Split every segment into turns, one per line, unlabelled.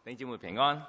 弟兄姊妹平安。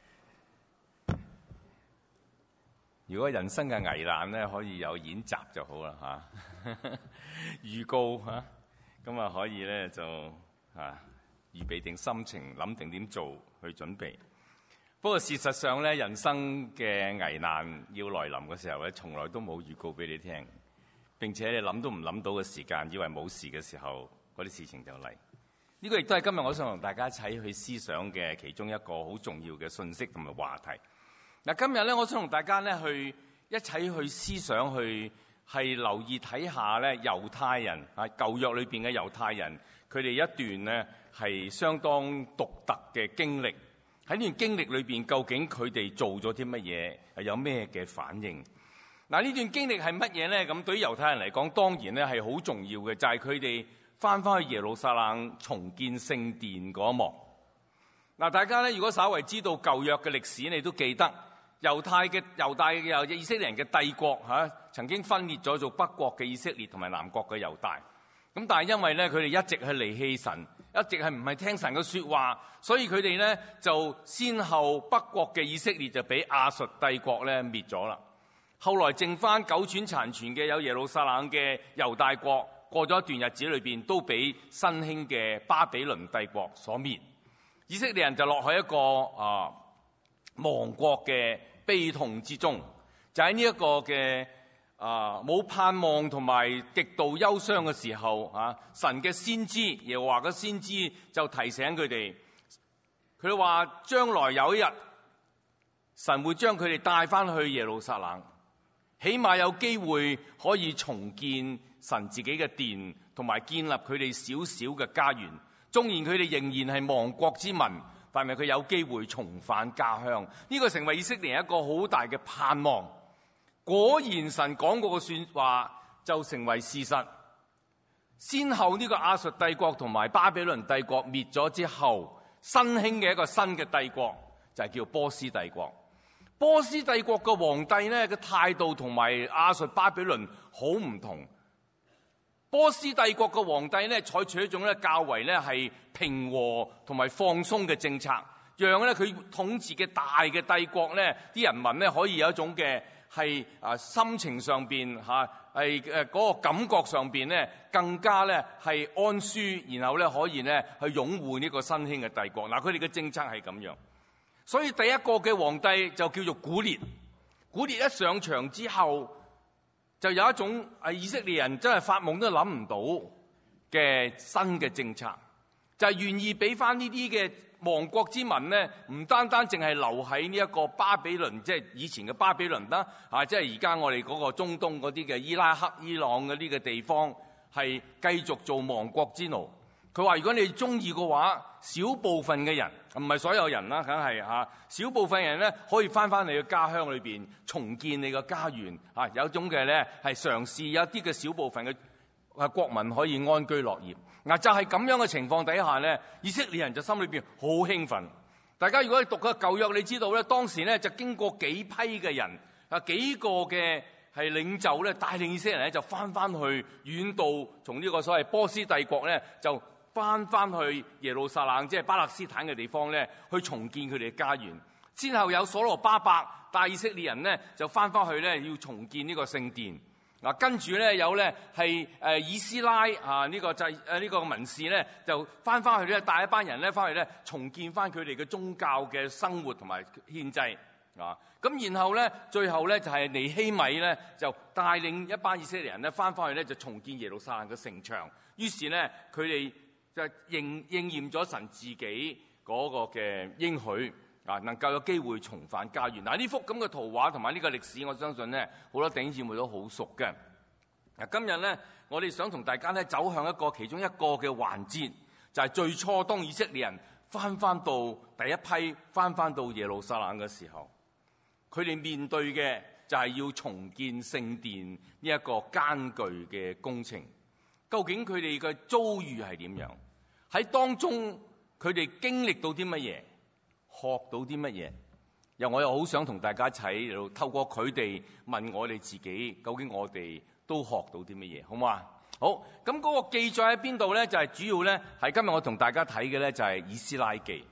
如果人生嘅危難咧，可以有演習就好啦嚇。預告嚇，咁啊可以咧就預備定心情，諗定點做去準備。不過事實上咧，人生嘅危難要來臨嘅時候咧，從來都冇預告俾你聽。並且你諗都唔諗到嘅時間，以為冇事嘅時候，嗰啲事情就嚟。呢個亦都係今日我想同大家一齊去思想嘅其中一個好重要嘅信息同埋話題。嗱，今日咧，我想同大家咧去一齊去思想，去係留意睇下咧猶太人舊約裏邊嘅猶太人，佢哋一段咧係相當獨特嘅經歷。喺呢段經歷裏邊，究竟佢哋做咗啲乜嘢，有咩嘅反應？嗱，呢段經歷係乜嘢咧？咁對於猶太人嚟講，當然咧係好重要嘅，就係佢哋翻返去耶路撒冷重建聖殿嗰一幕。嗱，大家咧如果稍為知道舊約嘅歷史，你都記得猶大嘅以色列人嘅帝國曾經分裂咗做北國嘅以色列同埋南國嘅猶大。咁但係因為咧佢哋一直係離棄神，一直係唔係聽神嘅說話，所以佢哋咧就先後北國嘅以色列就俾亞述帝國咧滅咗啦。後來剩翻九轉殘存嘅有耶路撒冷嘅猶大國。過咗一段日子裏邊，都俾新興嘅巴比倫帝國所滅，以色列人就落喺一個亡國嘅悲痛之中。就喺呢一個嘅冇盼望同埋極度憂傷嘅時候，神嘅先知耶和華嘅先知就提醒佢哋，佢話將來有一日，神會將佢哋帶翻去耶路撒冷，起碼有機會可以重建神自己嘅殿，同埋建立佢哋小小嘅家園。縱然佢哋仍然係亡國之民，但係佢有機會重返家鄉。呢個成為以色列人一個好大嘅盼望。果然神講過嘅說話就成為事實。先後呢個亞述帝國同埋巴比倫帝國滅咗之後，新興嘅一個新嘅帝國就係叫波斯帝國。波斯帝國嘅皇帝呢嘅態度同埋亞述巴比倫好唔同。波斯帝國嘅皇帝咧採取一種咧較為咧係平和同埋放鬆嘅政策，讓咧佢統治嘅大嘅帝國咧啲人民咧可以有一種嘅係心情上邊係嗰個感覺上邊咧更加咧係安舒，然後咧可以咧去擁護呢個新興嘅帝國。嗱，佢哋嘅政策係咁樣，所以第一個嘅皇帝就叫做古列。古列一上場之後，就有一種以色列人真係發夢都諗唔到嘅新嘅政策，就係願意俾翻呢啲嘅亡國之民呢，唔單單淨係留喺呢一個巴比倫，即係以前嘅巴比倫啦，即係而家我哋嗰個中東嗰啲嘅伊拉克、伊朗嗰啲嘅地方，係繼續做亡國之奴。佢話如果你中意嘅話，少部分嘅人，唔係所有人啦，梗係少部分人咧可以翻你嘅家鄉裏邊重建你嘅家園。有種嘅咧係嘗試有啲嘅小部分嘅國民可以安居樂業。就係咁樣嘅情況底下咧，以色列人就心裏邊好興奮。大家如果你讀個舊約，你知道咧當時咧就經過幾批嘅人幾個嘅係領袖咧帶領以色列人咧就翻去遠道，從呢個所謂波斯帝國咧就翻去耶路撒冷，即係巴勒斯坦嘅地方咧，去重建佢哋嘅家園。之後有所羅巴伯帶以色列人咧就翻去咧要重建呢個聖殿。跟住咧有咧係以斯拉呢個呢個文士咧就翻去咧帶一班人咧翻去咧重建翻佢哋嘅宗教嘅生活同埋獻祭。咁然後咧最後咧就係尼希米咧就帶領一班以色列人咧翻去咧就重建耶路撒冷嘅城牆。於是咧佢哋就應驗咗神自己嗰個嘅應許，能夠有機會重返家園。呢幅咁嘅圖畫同埋呢個歷史，我相信咧好多弟兄姊妹都好熟嘅。今日咧我哋想同大家咧走向其中一個嘅環節，就係最初當以色列人翻到第一批翻到耶路撒冷嘅時候，佢哋面對嘅就係要重建聖殿呢一個艱巨嘅工程。究竟佢哋嘅遭遇係點樣？喺當中佢哋經歷到啲乜嘢？學到啲乜嘢？我又好想同大家一齊透過佢哋問我哋自己，究竟我哋都學到啲乜嘢？好嘛？好，咁嗰個記載喺邊度咧？就係主要咧係今日我同大家睇嘅咧就係以斯拉記。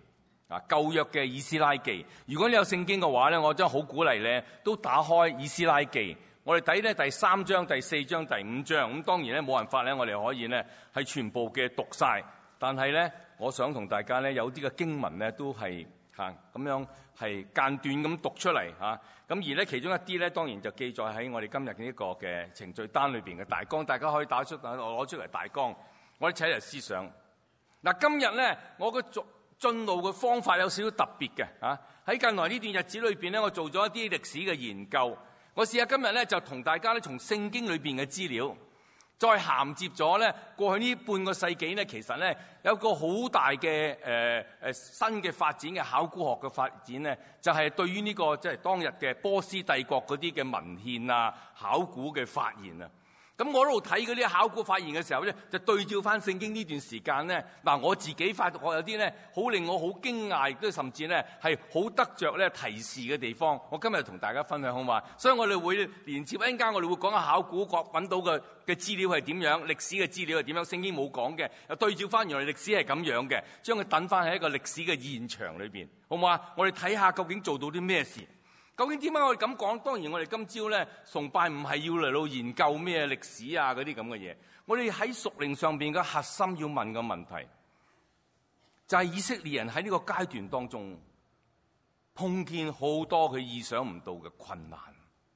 舊約嘅以斯拉記。如果你有聖經嘅話咧，我真係好鼓勵咧，都打開以斯拉記。我哋睇咧第3章、第4章、第5章。咁當然咧冇辦法咧，我哋可以咧係全部嘅讀晒。但係咧，我想同大家咧有啲嘅經文咧都係咁樣係間斷咁讀出嚟嚇。咁而咧其中一啲咧當然就記載喺我哋今日嘅呢個嘅程序單裏邊嘅大綱，大家可以攞出嚟大綱，我哋一齊嚟思想。嗱，今日咧我嘅進路嘅方法有少少特別嘅嚇。喺近來呢段日子裏邊咧，我做咗一啲歷史嘅研究。我試下今日咧就同大家咧從聖經裏邊嘅資料，再銜接咗咧過去呢半個世紀咧，其實咧有個好大嘅新嘅發展嘅考古學嘅發展咧，就係對於呢個即係當日嘅波斯帝國嗰啲嘅文獻啊、考古嘅發現啊。咁我喺度睇嗰啲考古發現嘅時候咧，就對照翻聖經呢段時間咧，嗱我自己發覺有啲咧好令我好驚訝，亦都甚至咧係好得着咧提示嘅地方。我今日同大家分享好嘛？所以我哋會連接一陣間，我哋會講下考古學揾到嘅資料係點樣，歷史嘅資料係點樣，聖經冇講嘅，又對照翻原來歷史係咁樣嘅，將佢等翻喺一個歷史嘅現場裏邊，好唔好啊？我哋睇下究竟做到啲咩事。究竟點解我哋咁講？當然我哋今朝咧崇拜唔係要嚟到研究咩歷史啊嗰啲咁嘅嘢，我哋喺屬靈上邊嘅核心要問嘅問題，就係以色列人喺呢個階段當中碰見好多佢意想唔到嘅困難。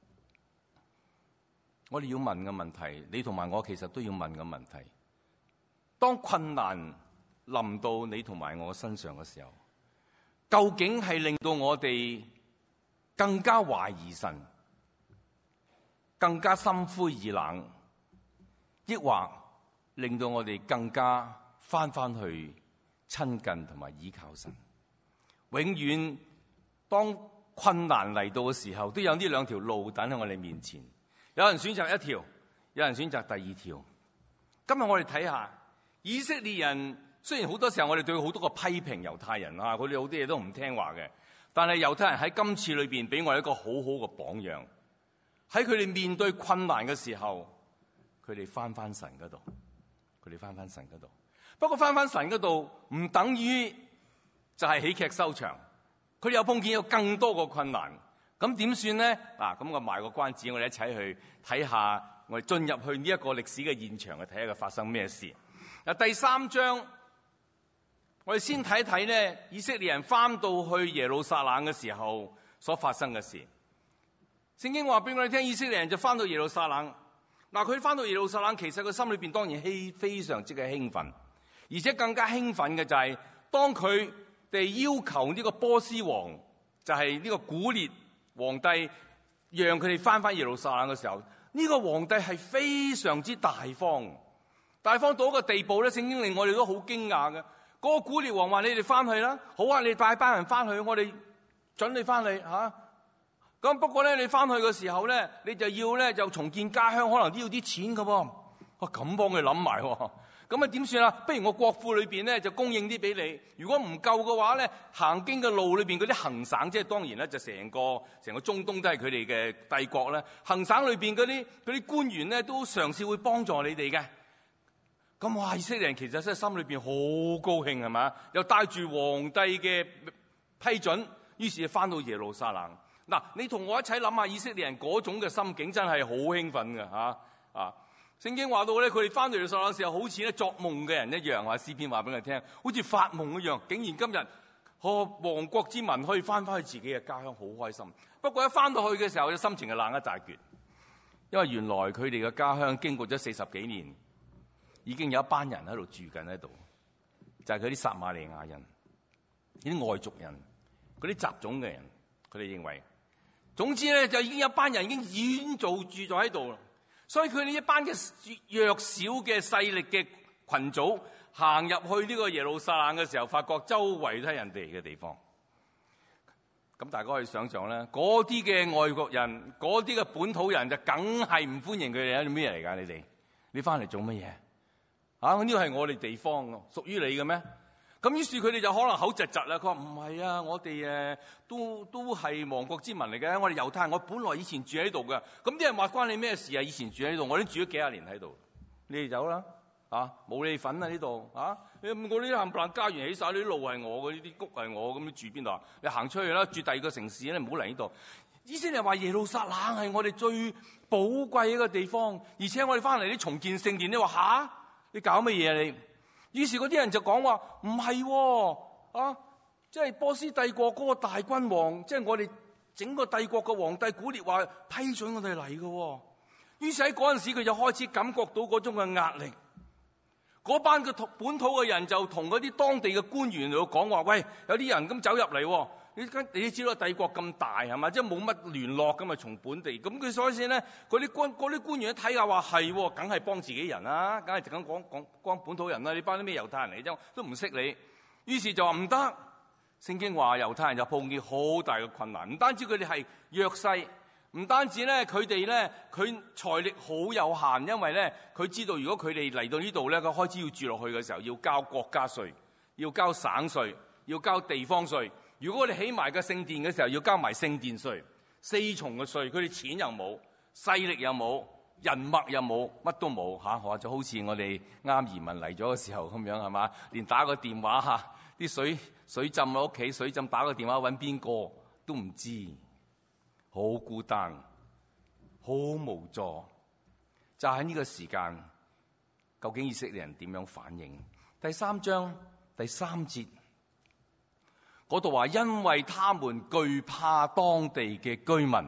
我哋要問嘅問題，你同埋我其實都要問嘅問題，當困難臨到你同埋我身上嘅時候，究竟係令到我哋更加懷疑神，更加心灰意冷，抑或令到我哋更加翻去親近同埋依靠神？永遠當困難嚟到嘅時候，都有呢兩條路等喺我哋面前。有人選擇一條，有人選擇第二條。今日我哋睇下以色列人，雖然好多時候我哋對好多個批評猶太人啊，佢哋好多嘢都唔聽話嘅。但係猶太人喺今次裏邊俾我哋一個好好嘅榜樣，喺佢哋面對困難嘅時候，佢哋翻神嗰度，佢哋翻神嗰度。不過翻神嗰度唔等於就係喜劇收場，佢哋又碰見有更多個困難，咁點算呢？咁我賣個關子，我哋一齊去睇下，我哋進入去呢一個歷史嘅現場去睇下佢發生咩事。第3章。我哋先睇睇呢，以色列人翻到去耶路撒冷嘅時候所發生嘅事。聖經話俾我哋聽，以色列人就翻到耶路撒冷。嗱，佢翻到耶路撒冷，其實佢心裏邊當然非常之嘅興奮，而且更加興奮嘅就係當佢哋要求呢個波斯王，就係呢個古列皇帝，讓佢哋翻耶路撒冷嘅時候，呢個皇帝係非常之大方，大方到一個地步咧，聖經令我哋都好驚訝嘅。嗰個古列王話：你哋翻去啦，好啊！你帶班人翻去，我哋准你翻去嚇。咁不過咧，你翻去嘅時候咧，你就要咧就重建家鄉，可能都要啲錢㗎喎。咁幫佢諗埋喎。咁啊點算啊？不如我國庫裏邊咧就供應啲俾你。如果唔夠嘅話咧，行經嘅路裏邊嗰啲行省，即係當然咧就成個中東都係佢哋嘅帝國咧。行省裏邊嗰啲官員咧都嘗試會幫助你哋嘅。咁哇！以色列人其實真係心裏邊好高興係嘛？又帶住皇帝嘅批准，於是就翻到耶路撒冷。嗱，你同我一齊諗下以色列人嗰種嘅心境，真係好興奮嘅嚇。聖經話到咧，佢哋翻到耶路撒冷嘅時候，好似咧作夢嘅人一樣。詩篇話俾佢聽，好似發夢一樣。竟然今日亡國之民可以翻去自己嘅家鄉，好開心。不過一翻到去嘅時候，心情就冷一大橛，因為原來佢哋嘅家鄉經過咗40幾年。已經有一班人喺度住緊喺度，就係佢啲撒瑪利亞人、啲外族人、嗰啲雜種嘅人，佢哋認為，總之咧就已經有一班人已經住咗喺度啦。所以佢哋一班嘅弱小嘅勢力嘅群組行入去呢個耶路撒冷嘅時候，發覺周圍都係人哋嘅地方。咁大家可以想象咧，嗰啲嘅外國人、嗰啲嘅本土人就梗係唔歡迎佢哋。係咩嚟㗎？你翻嚟做乜嘢？呢個係我哋地方，屬於你嘅咩？咁於是佢哋就可能口窒窒啦。佢話唔係啊，我哋都係亡國之民嚟嘅。我哋猶太人，我本來以前住喺度嘅。咁啲人話關你咩事啊？以前住喺度，我已經住咗幾廿年喺度。你哋走啦， 冇你份啊呢度啊！我呢啲冚唪唥家園起晒，呢啲路係我嘅，呢啲谷係我，咁你住邊度啊？你行出去啦，住第二個城市咧，唔好嚟呢度。以色列話耶路撒冷係我哋最寶貴一個地方，而且我哋翻嚟啲重建聖殿，你話吓？你搞乜嘢啊你？於是嗰啲人就講話唔係即係波斯帝國嗰個大君王，即係我哋整個帝國嘅皇帝古列話批准我哋嚟嘅。於是喺嗰陣時佢就開始感覺到嗰種嘅壓力。嗰班嘅本土嘅人就同嗰啲當地嘅官員嚟講話，喂，有啲人咁走入嚟，你都知道帝國咁大係嘛，即係冇乜聯絡㗎嘛，從本地咁佢所以先咧，嗰啲官員一睇下話係，梗係幫自己人啦，梗係就咁講本土人啦，你班啲咩猶太人嚟啫，都唔識你。於是就話唔得，聖經話猶太人就碰見好大嘅困難，唔單止佢哋係弱勢。唔單止咧，佢哋咧，佢財力好有限，因為咧，佢知道如果佢哋嚟到呢度咧，佢開始要住落去嘅時候，要交國家稅，要交省稅，要交地方稅。如果我哋起埋個聖殿嘅時候，要交埋聖殿稅，4重嘅稅。佢哋錢又冇，勢力又冇，人脈又冇，乜都冇嚇。就好似我哋啱移民嚟咗嘅時候咁樣係嘛？連打個電話啲水浸喺屋企，水浸打個電話揾邊個都唔知。好孤單，好無助，就喺呢個時間，究竟以色列人點樣反應？第3章第3節嗰度話，因為他們懼怕當地嘅居民，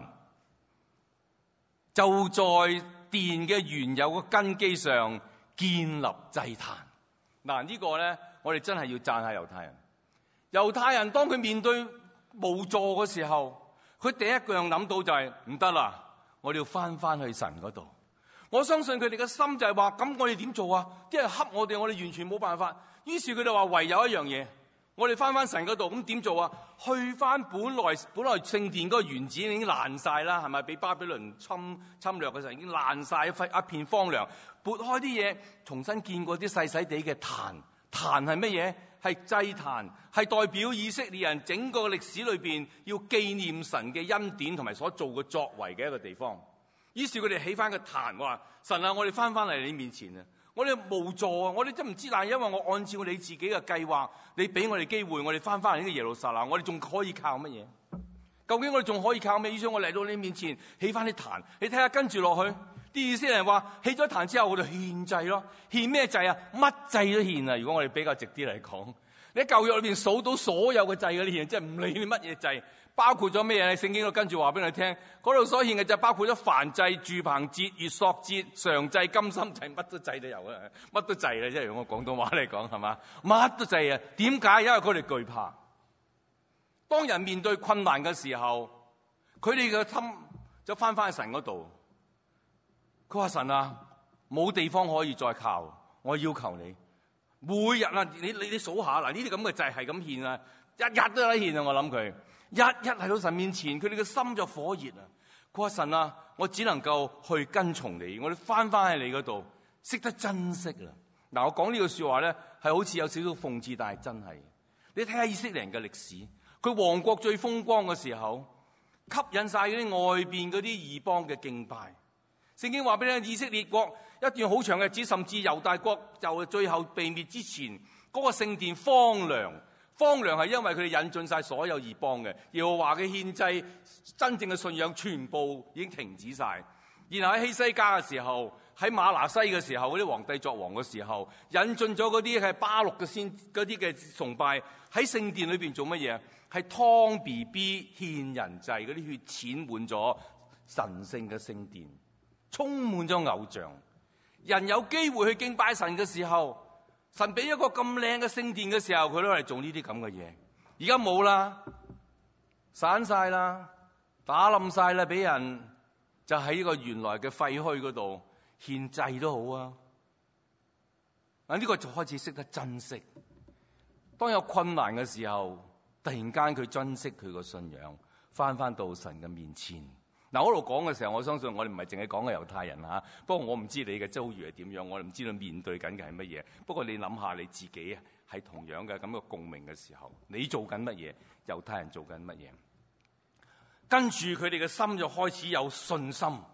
就在殿嘅原有嘅根基上建立祭壇。嗱，呢個咧，我哋真係要讚下猶太人。猶太人當佢面對無助嘅時候，佢第一樣諗到就係唔得啦，我哋要翻去神嗰度。我相信佢哋嘅心就係話，咁我哋點做啊？啲人恰我哋完全冇辦法。於是佢哋話唯有一樣嘢，我哋翻神嗰度。咁點做啊？去翻本來聖殿嗰個原址已經爛晒啦，係咪？俾巴比倫侵略嘅時候已經爛晒，一片荒涼。撥開啲嘢，重新建過啲細細地嘅壇。壇係乜嘢？係祭壇，係代表以色列人整個歷史裏邊要紀念神嘅恩典同埋所做嘅作為嘅一個地方。於是佢哋起翻個壇，話神啊，我哋翻嚟你面前啊，我哋無助啊，我哋真唔知，但係因為我按照你自己嘅計劃，你俾我哋機會，我哋翻嚟呢個耶路撒冷，我哋仲可以靠乜嘢？究竟我哋仲可以靠咩？於是我嚟到你面前起翻啲壇，你睇下跟住落去。啲意思係話起咗壇之後，我哋獻祭咯。獻咩祭啊？乜祭都獻啊！如果我哋比較直啲嚟講，你喺舊約裏邊數到所有嘅祭嗰啲獻，即係唔理你乜嘢祭，包括咗咩嘢？聖經都跟住話俾你聽，嗰度所獻嘅就包括咗燔祭、住棚節、月朔節、常祭、甘心祭，乜都祭都有啊！乜都祭啦，即係用我廣東話嚟講係嘛？乜都祭啊！點解？因為佢哋懼怕。當人面對困難嘅時候，佢哋嘅心就翻去神嗰度。佢話神啊，冇地方可以再靠，我要求你每日啊，你數下嗱，呢啲咁嘅祭係咁獻啊，日日都有得獻啊！我諗佢日日嚟到神面前，佢哋嘅心就火熱啊！佢話神啊，我只能夠去跟從你，我哋翻喺你嗰度，識得珍惜啊！嗱，我講呢句說話咧，係好似有少少諷刺，但係真係。你睇下以色列人嘅歷史，佢王國最風光嘅時候，吸引晒嗰啲外邊嗰啲異邦嘅敬拜。聖經話俾你聽，以色列國一段好長嘅日子，甚至猶大國就最後被滅之前，嗰個聖殿荒涼。荒涼係因為佢哋引進晒所有異邦嘅，耶和華嘅獻祭，真正嘅信仰全部已經停止晒。然後喺希西家嘅時候，喺馬拿西嘅時候，嗰啲皇帝作王嘅時候，引進咗嗰啲係巴錄嘅嗰啲嘅崇拜，喺聖殿裏邊做乜嘢？係劏 BB 獻人祭，嗰啲血濺滿咗神聖嘅聖殿。充滿咗偶像，人有機會去敬拜神嘅時候，神俾一個咁靚嘅聖殿嘅時候，佢都係做呢啲咁嘅嘢。而家冇啦，散晒啦，打冧晒啦，俾人就喺呢個原來嘅廢墟嗰度獻祭都好啊。呢個就開始識得珍惜。當有困難嘅時候，突然間佢珍惜佢個信仰，翻到神嘅面前。嗱，我喺度講嘅時候，我相信我哋唔係淨係講嘅猶太人嚇。不過我唔知你嘅遭遇係點樣，我哋唔知道面對緊嘅係乜嘢。不過你諗下你自己係同樣嘅咁嘅共鳴嘅時候，你做緊乜嘢？猶太人做緊乜嘢？跟住佢哋嘅心就開始有信心。佢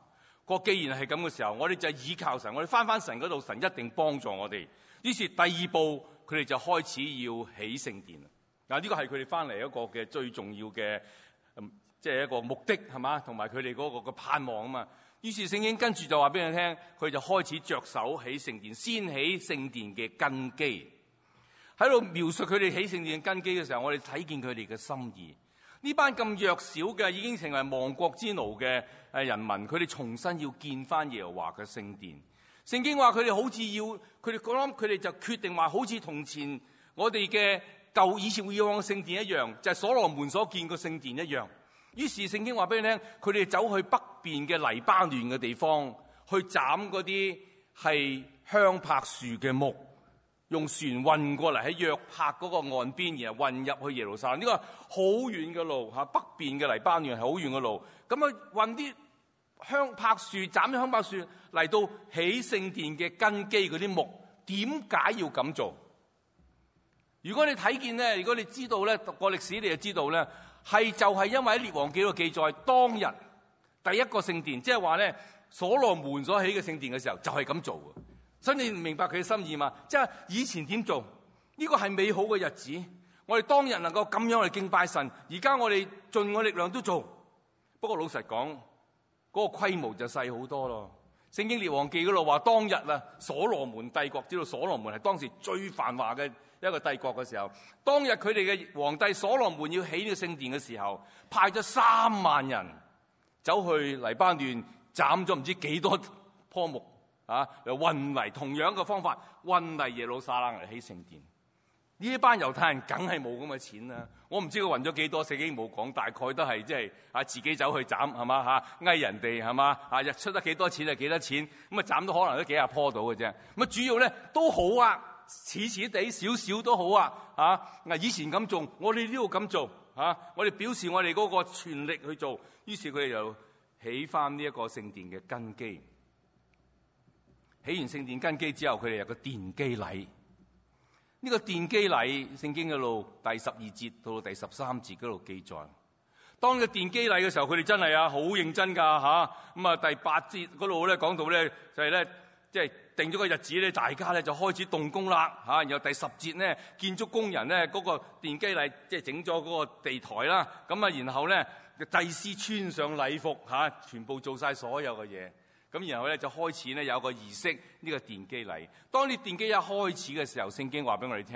既然係咁嘅時候，我哋就倚靠神，我哋翻神嗰度，神一定幫助我哋。於是第二步，佢哋就開始要起聖殿。嗱，呢個係佢哋翻嚟一個嘅最重要嘅，即係一個目的係嘛，同埋佢哋嗰個嘅盼望啊嘛。於是聖經跟住就話俾你聽，佢就開始着手起聖殿，先起聖殿嘅根基。喺度描述佢哋起聖殿嘅根基嘅時候，我哋睇見佢哋嘅心意。呢班咁弱小嘅，已經成為亡國之奴嘅人民，佢哋重新要建翻耶和華嘅聖殿。聖經話佢哋好似要，佢哋諗佢哋就決定話，好似從前我哋嘅以前以往嘅聖殿一樣，就係所羅門所建嘅聖殿一樣。於是聖經話俾你聽，佢哋走去北邊嘅黎巴嫩嘅地方，去斬嗰啲係香柏樹嘅木，用船運過嚟喺約帕嗰個岸邊，然後運入去耶路撒冷。呢個好遠嘅路嚇，北邊嘅黎巴嫩係好遠嘅路。咁啊運啲香柏樹，斬啲香柏樹嚟到起聖殿嘅根基嗰啲木，點解要咁做？如果你睇見咧，如果你知道咧，讀過歷史你就知道咧，就係因為喺列王記度記載，當日第一個聖殿，即係話咧所羅門所起嘅聖殿嘅時候，就係咁做嘅。所以你明白佢嘅心意嘛？即係以前點做？呢個係美好嘅日子，我哋當日能夠咁樣嚟敬拜神。而家我哋盡我力量都做，不過老實講，嗰個規模就細好多咯。聖經列王記嗰度話，當日啊，所羅門帝國，知道所羅門係當時最繁華嘅一個帝國嘅時候，當日佢哋嘅皇帝所羅門要起呢個聖殿嘅時候，派咗3萬人走去黎巴嫩斬咗唔知幾多棵木啊，又運嚟，同樣嘅方法運嚟耶路撒冷嚟起聖殿。呢一班猶太人梗係冇咁嘅錢啦，我唔知佢運咗幾多，聖經冇講，大概都係即係自己走去斬係嘛嚇，翳人哋係嘛啊，日出得幾多錢就幾多錢，咁啊斬到可能都幾廿棵到嘅啫。咁啊主要咧都好啊，似似地少少都好啊嚇。以前咁做，我哋呢度咁做嚇，我哋表示我哋嗰個全力去做。於是佢哋就起翻呢一個聖殿嘅根基。起完聖殿根基之後，佢哋有個奠基禮。呢個奠基禮，聖經嗰度第12節到第13節嗰度記載。當個奠基禮嘅時候，佢哋真係好認真㗎嚇。咁啊第8節嗰度咧講到咧就係咧即係定咗個日子咧，大家咧就開始動工啦嚇。然後第10節咧，建築工人咧嗰個奠基禮即係整咗嗰個地台啦。咁啊然後咧祭司穿上禮服嚇，全部做晒所有嘅嘢。咁然後咧就開始咧有個儀式，呢個奠基禮。當你奠基一開始嘅時候，聖經話俾我哋聽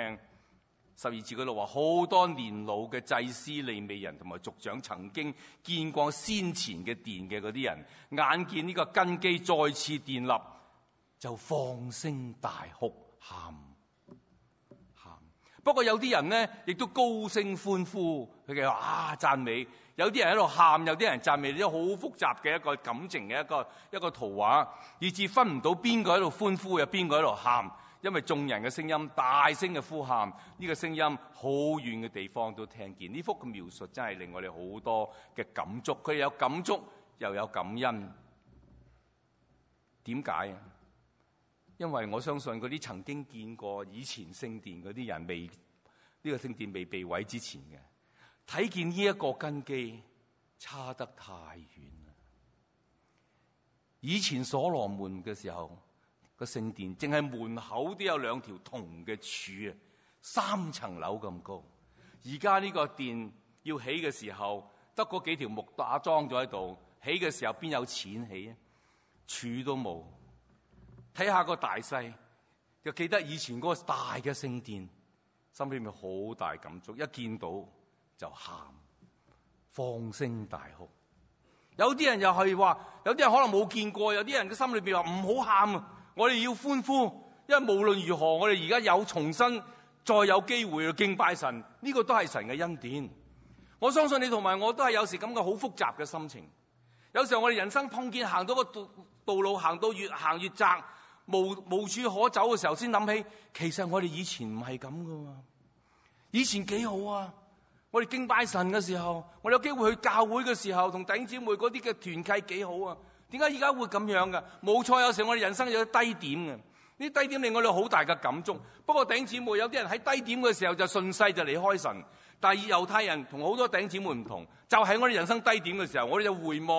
，12節嗰度話，好多年老嘅祭司、利未人同埋族長曾經見過先前嘅殿嘅嗰啲人，眼見呢個根基再次建立，就放聲大哭喊。不過有啲人呢，亦都高聲歡呼，佢哋話讚美。有啲人喺度喊，有啲人讚美，呢啲好複雜嘅一個感情嘅一個圖畫，以致分唔到邊個喺度歡呼，有邊個喺度喊。因為眾人嘅聲音大聲嘅呼喊，呢個聲音好遠嘅地方都聽見。呢幅嘅描述真係令我哋好多嘅感觸。佢哋有感觸又有感恩。點解啊？因為我相信嗰啲曾經見過以前聖殿嗰啲人，呢個聖殿未被毀之前嘅，睇見呢一個根基差得太遠啦。以前所羅門嘅時候，個聖殿淨係門口都有2條銅嘅柱啊，3層樓咁高。而家呢個殿要起嘅時候，得嗰幾條木打樁咗喺度，起嘅時候邊有錢起啊？柱都冇。睇下個大細，就記得以前嗰個大嘅聖殿，心裏面好大感觸，一見到就喊，放聲大哭。有啲人又係話，有啲人可能冇見過，有啲人嘅心裏邊話唔好喊啊，我哋要歡呼，因為無論如何，我哋而家有重新再有機會去敬拜神，呢個都係神嘅恩典。我相信你同埋我都係有時咁嘅好複雜嘅心情。有時候我哋人生碰見行到個道路，行到越行越窄，無處可走嘅時候，先諗起，其實我哋以前唔係咁噶嘛，以前幾好啊！我哋敬拜神嘅時候，我哋有機會去教會嘅時候，同弟兄姊妹嗰啲嘅團契幾好啊！點解而家會咁樣噶？冇錯，有時候我哋人生有啲低點嘅，呢啲低點令我哋好大嘅感觸。不過弟兄姊妹，有啲人喺低點嘅時候就順勢就離開神，但係猶太人同好多弟兄姊妹唔同，就喺我哋人生低點嘅時候，我哋就回望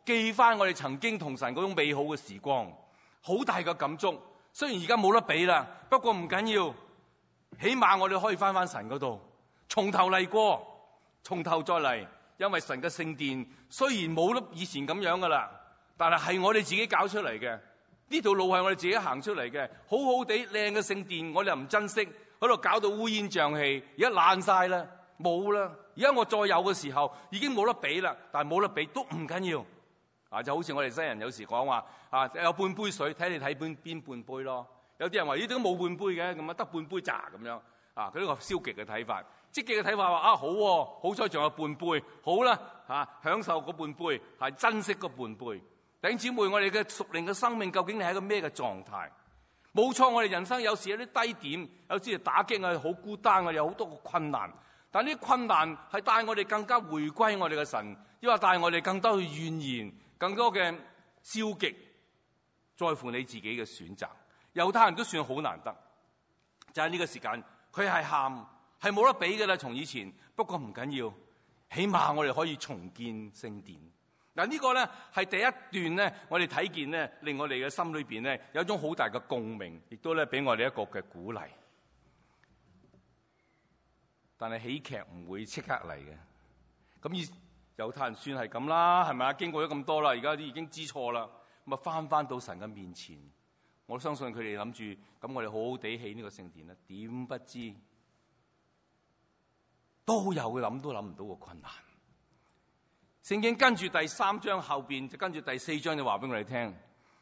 記翻我哋曾經同神嗰種美好嘅時光，好大嘅感觸。雖然而家冇得比啦，不過唔緊要，起碼我哋可以翻神嗰度，從頭嚟過，從頭再嚟。因為神嘅聖殿雖然冇得以前咁樣噶啦，但係我哋自己搞出嚟嘅，呢條路係我哋自己行出嚟嘅，好好地靚嘅聖殿，我哋又唔珍惜，喺度搞到烏煙瘴氣，而家爛晒啦，冇啦。而家我再有嘅時候，已經冇得比啦，但係冇得比都唔緊要。就好似我哋西人有時講話有半杯水，睇你睇邊半杯咯。有啲人話呢啲都冇半杯嘅，咁得半杯咋咁樣佢呢個消極嘅睇法。積極嘅睇法話好彩仲有半杯，好啦享受嗰半杯，係珍惜嗰半杯。弟兄姊妹，我哋嘅屬靈嘅生命究竟係一個咩嘅狀態？冇錯，我哋人生有時有啲低點，有時打擊我哋好孤單，我哋有好多個困難。但呢啲困難係帶我哋更加回歸我哋嘅神，亦或帶我哋更多嘅怨言，更多嘅消極，在乎你自己嘅選擇。猶太人都算好難得，就喺呢個時間，佢係喊，係冇得比㗎啦，從以前。不過唔緊要，起碼我哋可以重建聖殿。嗱，呢個咧係第一段咧，我哋睇見咧，令我哋嘅心裏邊咧有一種好大嘅共鳴，亦都咧俾我哋一個嘅鼓勵。但係喜劇唔會即刻嚟嘅。咁猶太人算係咁啦，係咪啊？經過咗咁多啦，而家已經知錯啦，咁啊翻到神嘅面前。我相信佢哋諗住咁，我哋好好地起呢個聖殿啦。點不知都有諗都諗唔到個困難。聖經跟住第3章後邊就跟住第4章就話俾我哋聽，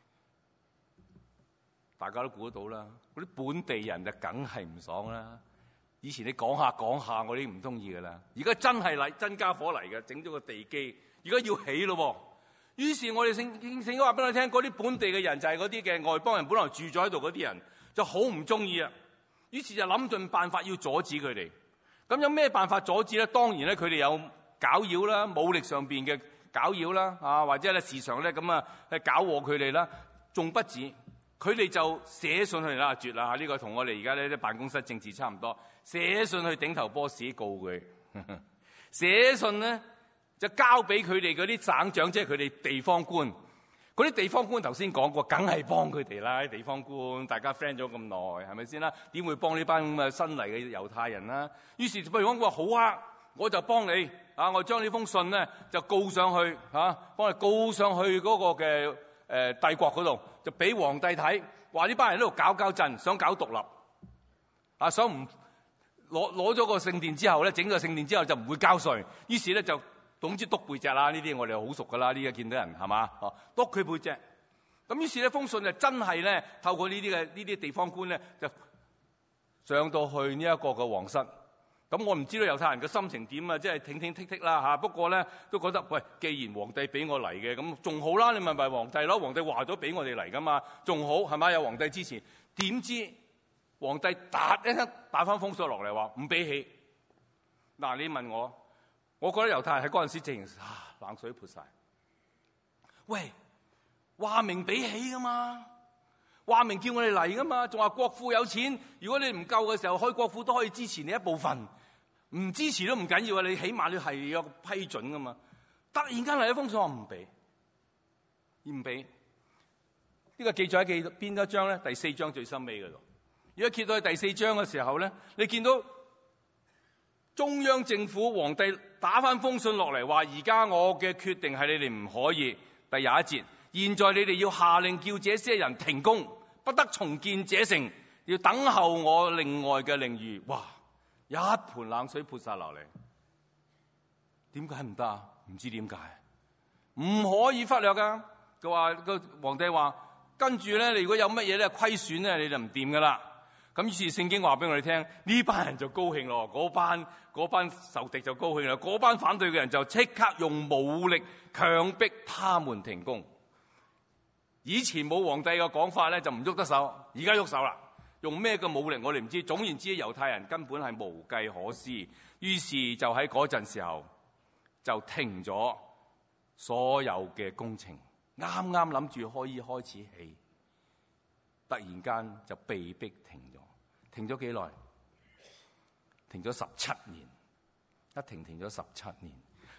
大家都估得到啦。嗰啲本地人就梗係唔爽啦。以前你講下，我哋唔中意噶啦。而家真係嚟真家伙嚟嘅，整咗個地基，而家要起咯。於是我哋聖經話俾我哋聽，嗰啲本地嘅人就係嗰啲嘅外邦人，本來住咗喺度嗰啲人就好唔中意啊。於是就諗盡辦法要阻止佢哋。咁有咩辦法阻止咧？當然咧，佢哋有攪擾啦，武力上邊嘅攪擾啦，或者咧時常咧咁去搞禍佢哋啦。仲不止，佢哋就寫信去啦，絕啦！呢個同我哋而家呢啲辦公室政治差唔多，寫信去頂頭 boss 告佢，寫信咧就交俾佢哋嗰啲省長，即係佢哋地方官。嗰啲地方官頭先講過，梗係幫佢哋啦。啲地方官大家 friend 咗咁耐，係咪先啦？點會幫呢班咁嘅新嚟嘅猶太人啦？於是譬如講話好啊，我就幫你我將呢封信咧就告上去幫你告上去嗰個嘅帝國嗰度，就俾皇帝睇，話呢班人喺度搞震，想搞獨立想唔攞咗個聖殿之後咧，整個聖殿之後就唔會交稅，於是咧就總之篤背脊啦。呢啲我哋好熟噶啦，呢家見到人係嘛篤佢背脊。咁於是呢封信就真係咧透過呢啲地方官咧就上到去呢一個嘅皇室。咁我唔知道猶太人嘅心情點即係挺挺剔剔啦。不過咧都覺得喂，既然皇帝俾我嚟嘅，咁仲好啦。你咪皇帝咯，皇帝話咗俾我哋嚟噶嘛，仲好係咪？有皇帝支持。點知皇帝一聲打翻封信落嚟話唔俾起。嗱，你問我覺得猶太人喺嗰陣時直情冷水潑晒。喂，話明俾起噶嘛，話明叫我哋嚟噶嘛，仲話國庫有錢，如果你唔夠嘅時候，開國庫都可以支持你一部分，唔支持都唔緊要啊，你起碼你係有批准噶嘛。突然間嚟一封信話唔俾，唔俾。呢個記載喺邊一章咧？第4章最深尾嗰度。如果揭到去第4章嘅時候咧，你見到中央政府皇帝打翻封信落嚟，話而家我嘅決定係你哋唔可以。第21節，現在你哋要下令叫這些人停工，不得重建這城，要等候我另外嘅令諭。哇！一盆冷水潑晒落嚟。點解唔得啊？唔知點解，唔可以忽略噶。佢話個皇帝話，跟住咧，你如果有乜嘢咧虧損咧，你就唔掂噶啦。咁於是聖經話俾我哋聽，呢班人就高興咯，嗰班仇敵就高興啦，嗰班反對嘅人就即刻用武力強迫他們停工。以前冇皇帝嘅講法咧，就唔喐得手，而家喐手啦。用咩嘅武力我哋唔知，總言之猶太人根本係無計可施，於是就喺嗰陣時候就停咗所有嘅工程，啱啱諗住可以開始起，突然間就被迫停咗。停咗幾耐？停咗17年，一停咗17年。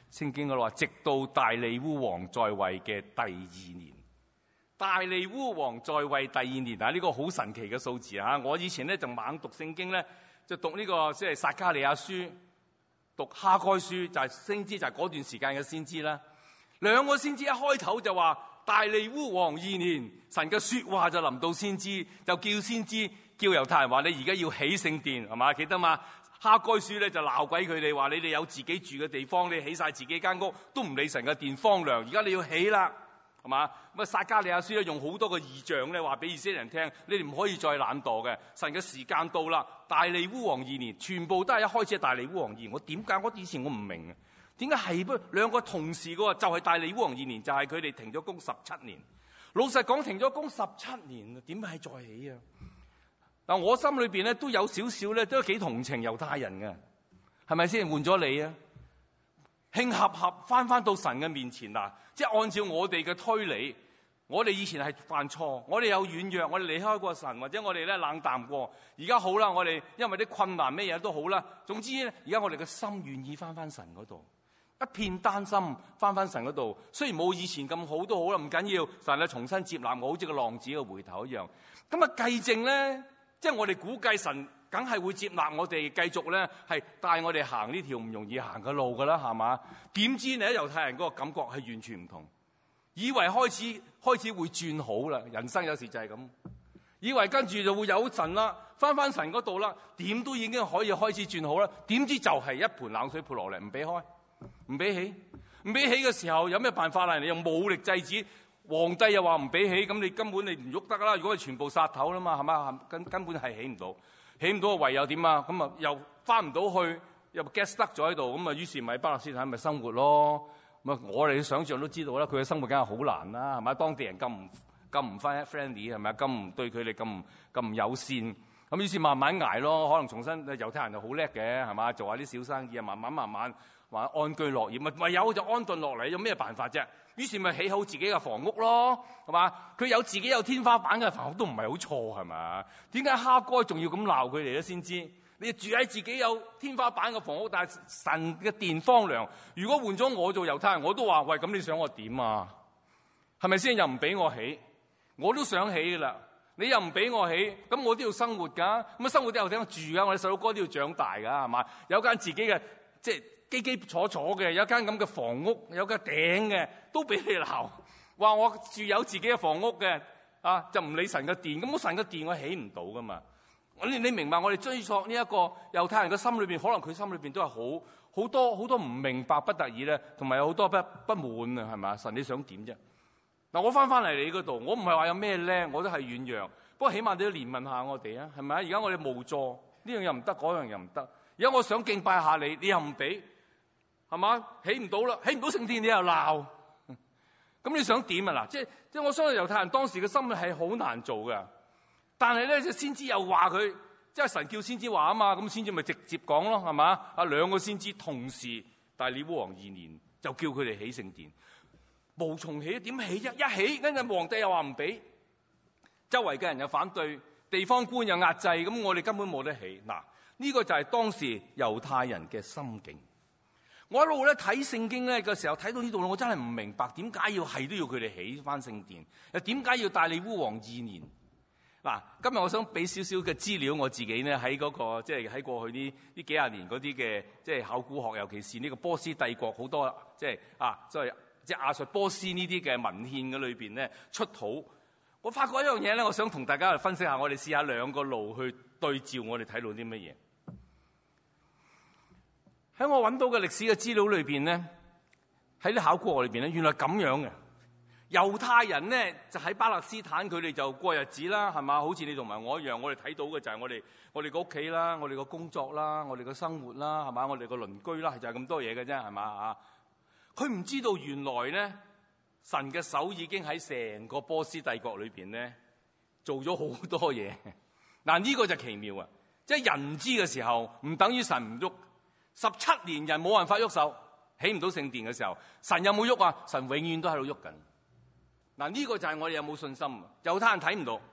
聖經嗰度話，直到大利烏王在位嘅第2年。大利烏王在位第2年，呢個好神奇嘅數字啊！我以前咧就猛讀聖經咧，就讀呢個即係撒迦利亞書，讀哈該書，就係先知，就係嗰段時間嘅先知啦。兩個先知一開頭就話大利烏王2年，神嘅說話就臨到先知，就叫先知叫猶太人話，你而家要起聖殿，係嘛？記得嘛？哈該書咧就鬧鬼佢哋，話你哋有自己住嘅地方，你起晒自己間屋，都唔理神嘅殿荒涼，而家你要起啦。係嘛？咁啊，撒迦利亞書咧用好多個異象咧，話俾以色列人聽，你哋唔可以再懶惰嘅。神嘅時間到啦，大利烏王2年，全部都係一開始係大利烏王2年。我點解？我以前我唔明啊，點解係不兩個同時嘅？就係大利烏王2年，就係佢哋停咗工17年。老實講，停咗工17年啊，點解再起啊？但我心裏邊咧都有少少咧，都幾同情猶太人嘅，係咪先？換咗你啊，慶合合翻到神嘅面前嗱。即係按照我哋嘅推理，我哋以前係犯錯，我哋有軟弱，我哋離開過神，或者我哋咧冷淡過。而家好啦，我哋因為啲困難咩嘢都好啦。總之咧，而家我哋嘅心願意翻神嗰度，一片丹心翻神嗰度。雖然冇以前咁好都好啦，唔緊要。神咧重新接納我，好似個浪子嘅回頭一樣。咁啊計正咧，即係我哋估計神梗係會接納我哋，繼續咧係帶我哋行呢條唔容易行嘅路噶啦，係嘛？點知你喺猶太人嗰個感覺係完全唔同，以為開始會轉好啦，人生有時就係咁，以為跟住就會有神啦，翻神嗰度啦，點都已經可以開始轉好啦，點知就係一盆冷水潑落嚟，唔俾開，唔俾起嘅時候有咩辦法啦？你用武力制止，皇帝又話唔俾起，咁你根本你唔喐得啦，如果係全部殺頭啦嘛，係嘛？根本係起唔到。起唔到唯有點啊？咁啊又翻唔到去，又 get stuck 咗喺度，咁啊於是咪巴勒斯坦咪生活咯。咁啊我哋想象都知道啦，佢嘅生活梗係好難啦，係咪？當地人咁唔 friendly 係咪？咁唔對佢哋咁唔友善，咁於是慢慢捱咯。可能重新猶太人就好叻嘅，係嘛？做下啲小生意啊，慢慢話安居樂業，咪有就安頓落嚟，有咩辦法啫？於是咪起好自己嘅房屋咯，係嘛？佢有自己有天花板嘅房屋都唔係好錯，係嘛？點解哈該仲要咁鬧佢哋咧？先知你住喺自己有天花板嘅房屋，但係神嘅殿荒涼。如果換咗我做猶太人，我都話喂，咁你想我點啊？係咪先？又唔俾我起，我都想起噶啦。你又唔俾我起，咁我都要生活噶。咁啊，生活都有地方住噶。我哋細佬哥都要長大噶，係嘛？有間自己嘅即係基礎嘅，有間咁嘅房屋，有間頂嘅，都俾你鬧。話我住有自己嘅房屋嘅，啊就唔理神嘅殿。咁神嘅殿我起唔到噶嘛？你明白我哋追溯呢一個猶太人嘅心裏邊，可能佢心裏邊都係好多唔明白不得已咧，同埋有好多不滿啊，係咪？神你想點啫？嗱，我翻嚟你嗰度，我唔係話有咩叻，我都係軟弱。不過起碼你都憐憫下我哋啊，係咪？而家我哋無助，呢樣又唔得，嗰樣又唔得。而家我想敬拜下你，你又唔俾，係嘛？起唔到啦，起唔到聖殿，你又鬧。咁你想點啊？嗱，即係我相信猶太人當時嘅心係好難做嘅。但係咧，先知又話佢，即係神叫先知話啊嘛，咁先知咪直接講咯，係嘛？啊，兩個先知同時，大利烏王2年就叫佢哋起聖殿。無從起，點起啫？一起，跟住皇帝又話唔俾，周圍嘅人又反對，地方官又壓制，咁我哋根本冇得起。嗱，呢個就係當時猶太人嘅心境。我一路咧睇聖經咧嘅時候，睇到呢度我真係唔明白點解都要佢哋起翻聖殿，又點解要大利烏王2年？嗱，今日我想俾少少嘅資料，我自己咧喺嗰個即係喺過去呢幾廿年嗰啲嘅即係考古學，尤其是呢個波斯帝國好多即係即係亞述波斯呢啲嘅文獻嘅裏邊咧出土，我發覺一樣嘢咧，我想同大家去分析下，我哋試下兩個路去對照，我哋睇到啲乜嘢。喺我揾到嘅歷史嘅資料裏邊咧，喺啲考古學裏邊咧，原來咁樣嘅。猶太人咧就喺巴勒斯坦，佢哋就過日子啦，係嘛？好似你同埋我一樣，我哋睇到嘅就係我哋個屋企啦，我哋個工作啦，我哋個生活啦，係嘛？我哋個鄰居啦，就係咁多嘢嘅啫，係嘛啊？佢唔知道原來咧，神嘅手已經喺成個波斯帝國裏邊咧做咗好多嘢。嗱，呢個就奇妙啊！即係人唔知嘅時候，唔等於神唔喐。17年人冇辦法喐手，起唔到聖殿嘅時候，神有冇喐啊？神永遠都喺度喐緊。嗱，呢個就係我哋有冇信心。猶太人睇唔到，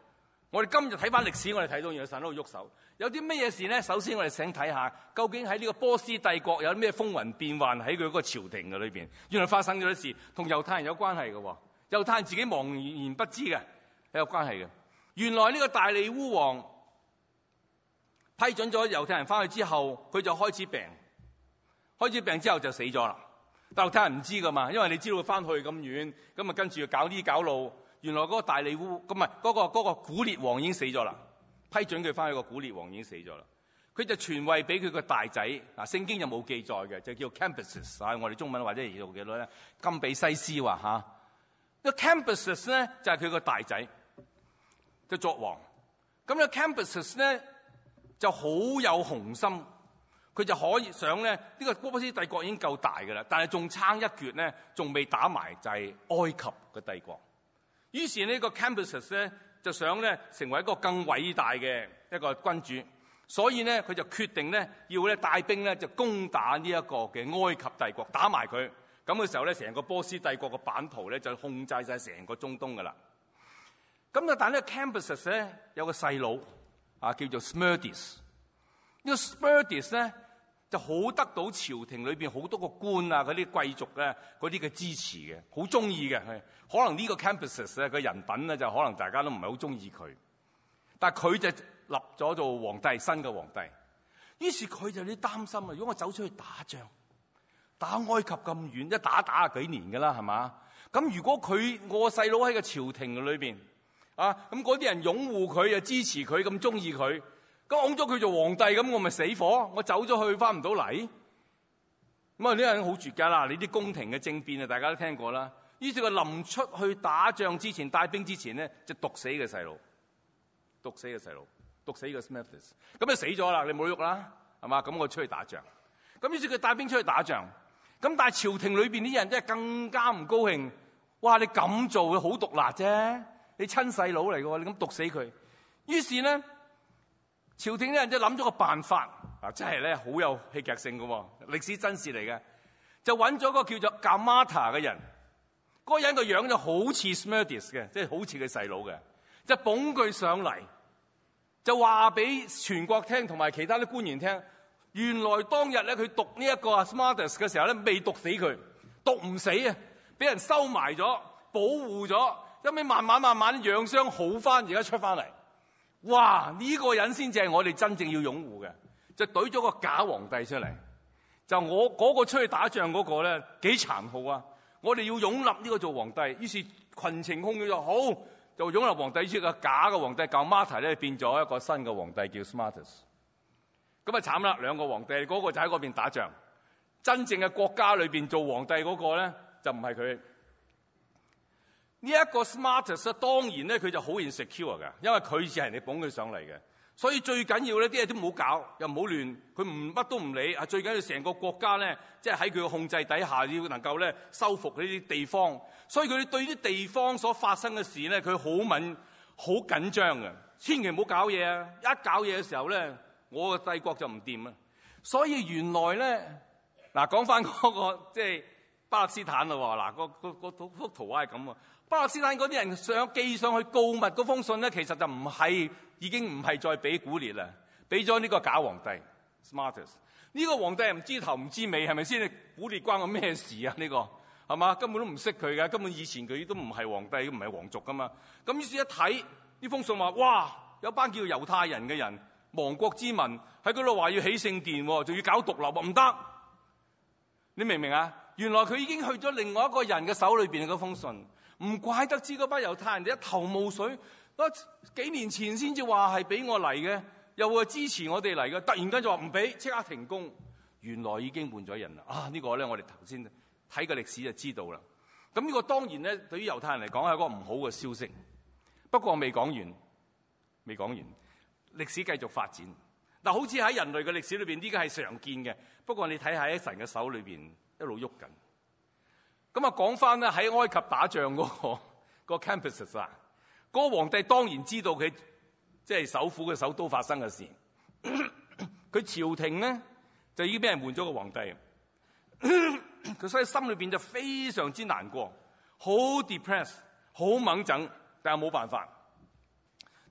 我哋今日睇翻歷史，我哋睇到原來神喺度喐手。有啲咩嘢事呢？首先我哋想睇下，究竟喺呢個波斯帝國有啲咩風雲變幻喺佢嗰個朝廷嘅裏邊，原來發生咗啲事，同猶太人有關係嘅。猶太人自己茫然不知嘅，係有關係嘅。原來呢個大利烏王批准咗猶太人翻去之後，佢就開始病之後就死咗啦。但猶太人唔知噶嘛，因為你知道佢翻去咁遠，咁啊跟住搞呢搞路。原來嗰個大利烏咁啊，嗰個古列王已經死咗啦。批准佢翻去個古列王已經死咗啦。佢就傳位俾佢個大仔，聖經就冇記載嘅，就叫 Cambyses 我哋中文或者譯做幾多咧？金比西斯話嚇。個 Cambyses 咧就係佢個大仔，就作王。咁咧 Cambyses 咧就好有雄心，佢就可以想咧呢個波斯帝國已經夠大嘅啦，但係仲差一橛咧，仲未打埋就係埃及嘅帝國。於是呢個 Cambyses 咧就想咧成為一個更偉大嘅一個君主，所以咧佢就決定咧要咧帶兵咧就攻打呢一個嘅埃及帝國，打埋佢。咁嘅時候咧，成個波斯帝國嘅版圖咧就控制晒成個中東噶啦。咁但係呢個 Cambyses 咧有個細佬叫做 Smerdis。呢個 Smerdis 咧就好得到朝廷裏邊好多個官嗰啲貴族咧嗰啲嘅支持嘅，好中意嘅。可能呢個 Cambyses 咧個人品咧就可能大家都唔係好中意佢，但係佢就立咗做皇帝，新嘅皇帝。於是佢就有啲擔心啊！如果我走出去打仗，打埃及咁遠，一打幾年㗎啦，係嘛？咁如果我細佬喺個朝廷裏邊咁嗰啲人擁護佢啊，支持佢，咁中意佢，咁拱咗佢做皇帝，咁我咪死火？我走咗去翻唔到嚟？咁啊呢個人好絕㗎啦！你啲宮廷嘅政變啊，大家都聽過啦。於是佢臨出去打仗之前，帶兵之前咧，就毒死個細佬，毒死個 Smerdis。咁就死咗啦，你冇喐啦，係嘛？咁我出去打仗。咁於是佢帶兵出去打仗。咁但係朝廷裏邊啲人真係更加唔高興。哇！你咁做好毒辣啫，你親細佬嚟嘅，你咁毒死佢。於是咧，朝廷啲人就諗咗個辦法，真係咧好有戲劇性嘅，歷史真事嚟嘅。就揾咗個叫做 Gamata 嘅人，嗰個人個樣就好似 Smerdis 嘅，即係好似佢細佬嘅，就捧佢上嚟，就話俾全國聽同埋其他啲官員聽。原來當日咧，佢毒呢一個 Smerdis 嘅時候咧，未毒死佢，毒唔死啊，俾人收埋咗，保護咗，後尾慢慢養傷好翻，而家出翻嚟。哇！呢個人先至係我哋真正要擁護嘅，就懟咗個假皇帝出嚟。就我嗰個出去打仗嗰個咧，幾殘酷啊！我哋要擁立呢個做皇帝，於是群情洶湧就好，就擁立皇帝。於是個假嘅皇帝Gamata咧變咗一個新嘅皇帝叫 Smerdis。咁啊慘啦！兩個皇帝，嗰個就喺嗰邊打仗，真正嘅國家裏邊做皇帝嗰個咧就唔係佢。呢一個 Smerdis 當然咧佢就好 insecure 嘅，因為佢係人哋捧佢上嚟嘅，所以最緊要咧啲嘢都唔好搞，又唔好亂，佢唔乜都唔理。最緊要成個國家咧，即係喺佢嘅控制底下，要能夠咧收復呢啲地方。所以佢對啲地方所發生嘅事咧，佢好緊張嘅，千祈唔好搞嘢啊！一搞嘢嘅時候咧，我個帝國就唔掂啊！所以原來咧，講翻嗰個即係巴勒斯坦咯喎，嗰幅圖畫係咁啊！巴勒斯坦嗰啲人寄上去告密嗰封信咧，其實就已經唔係再俾古列啦，俾咗呢個假皇帝 Smerdis。呢個皇帝唔知頭唔知尾，係咪先？古列關我咩事啊？呢個係嘛？根本都唔識佢嘅，根本以前佢都唔係皇帝，唔係皇族噶嘛。咁於是一睇呢封信話，哇！有班叫猶太人嘅人，亡國之民喺嗰度話要起聖殿，仲要搞獨立，唔得！你明唔明啊？原來佢已經去咗另外一個人嘅手裏邊嗰封信。唔怪得知嗰班猶太人哋一頭霧水，幾年前先至話係俾我嚟嘅，又話支持我哋嚟嘅，突然間就話唔俾，即刻停工。原來已經換咗人啦！呢個咧我哋頭先睇個歷史就知道啦。咁呢個當然咧對於猶太人嚟講係一個唔好嘅消息。不過我未講完，歷史繼續發展。嗱，好似喺人類嘅歷史裏邊，呢個係常見嘅。不過你睇下喺神嘅手裏邊一路喐緊。咁啊，講翻咧喺埃及打仗嗰個 Cambyses 啊，嗰個皇帝當然知道佢即係首府嘅首都發生嘅事，佢朝廷咧就已經俾人換咗個皇帝，佢所以心裏邊就非常之難過，好 depressed， 好掹整，但係冇辦法。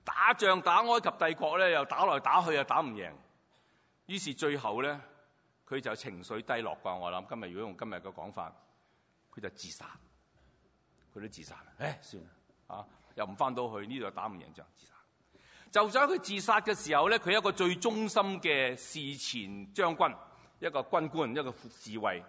打仗打埃及帝國咧，又打來打去又打唔贏，於是最後咧佢就情緒低落啩。我諗今日如果用今日嘅講法，佢就自殺，佢都自殺啦。算啦，又唔翻到去呢度，又打唔贏仗，自殺。就在佢自殺嘅時候咧，佢一個最忠心嘅侍前將軍，一個軍官，一個侍衛，